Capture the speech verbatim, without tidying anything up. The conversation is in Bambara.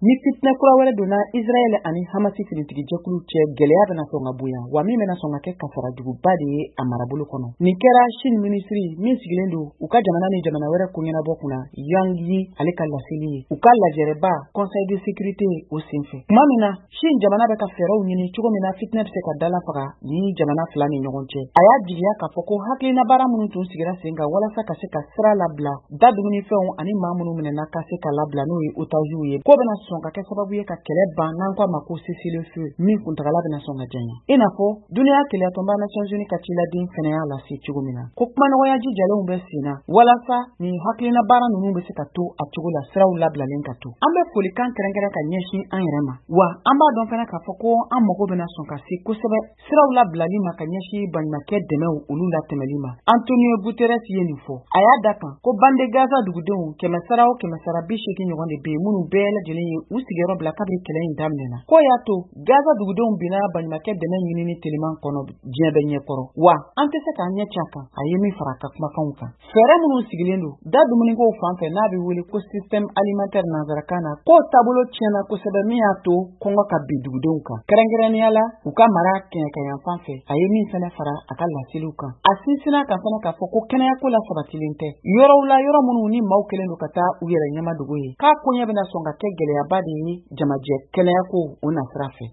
Ni fitna kura wɛrɛ donna Israel ani Hamasi finitigijɛkulu cɛ gɛlɛya bɛna sɔn ka bonya wa min bɛna sɔn ka kɛ kasarajuguba de ye a marabolo kɔnɔ. Nin kɛra Chine ministry min sigilen don u ka jamana ni jamana wɛrɛ ko ɲɛnabɔ kunna Yang Yi ale ka laseli ye. U ka lajɛrɛba Conseil de sécurité o senfɛ. Tuma min na Chine jamana bɛ ka fɛɛrɛw ɲini cogo min na fitna bɛ se ka dala faga ni jamana fila ni ɲɔgɔn cɛ. A y'a jigiya k'a fɔ ko hakilina baara minnu tun sigira sen kan walasa ka se ka sira labila da dumunifɛnw ani maa minnu minɛna ka se ka labila n'o ye otages ye. Ko bɛna sɔn ka kɛ sababu ye ka kɛlɛ ban n'an ko a ma ko cessez-le-feu min kuntagala bɛna sɔn ka janya. I n'a fɔ duniya kɛlɛyatɔnba Nations Unies ka ciladen fɛnɛ y'a lase cogo min na. Ko kumanɔgɔya jijalenw bɛ sen na walasa nin hakilina baara ninnu bɛ se ka to a cogo la siraw labilalen ka to. An bɛ folikan kɛrɛnkɛrɛn ka ɲɛsin an yɛrɛ ma wa an b'a dɔn fɛnɛ k'a fɔ ko an mago bɛna sɔn ka se kosɛbɛ siraw labilali ma ka ɲɛsin baɲumankɛ dɛmɛw olu latɛmɛli ma. Antonio Guterres ye nin fɔ. A y'a da kan ko bande Gaza dugudenw kɛmɛ sara o kɛmɛ sara bi seegin ɲɔgɔn de bɛ yen minnu bɛɛ lajɛlen ye u sigiyɔrɔ bila kabini kɛlɛ in daminɛna. Ko y'a to Gaza dugudenw bina baɲumankɛ dɛmɛ ɲinini teliman kɔnɔ diɲɛ bɛ ɲɛkɔrɔ wa an tɛ se k'an ɲɛ ci a kan a ye min fara a ka kumakanw kan. Fɛɛrɛ minnu sigilen don da dumunikow fan fɛ n'a bɛ wele ko système alimentaire nanzarakan na k'o taabolo tiɲɛna kosɛbɛ min y'a to kɔngɔ ka bin dugudenw kan. Kɛrɛnkɛrɛnnenya la u ka mara kɛɲɛkɛyan fan fɛ a ye min fɛnɛ fara a ka laseliw kan. A sinsinna kan fɛnɛ k'a fɔ ko kɛnɛyako la sabatilen tɛ. Yɔrɔw la yɔrɔ minnu ni maaw kelen don ka taa u yɛrɛ ɲɛma dogo ye k'a koɲɛ bɛna sɔn ka kɛ gɛlɛyaba de ye jamajɛ kɛnɛyako o nasira fɛ.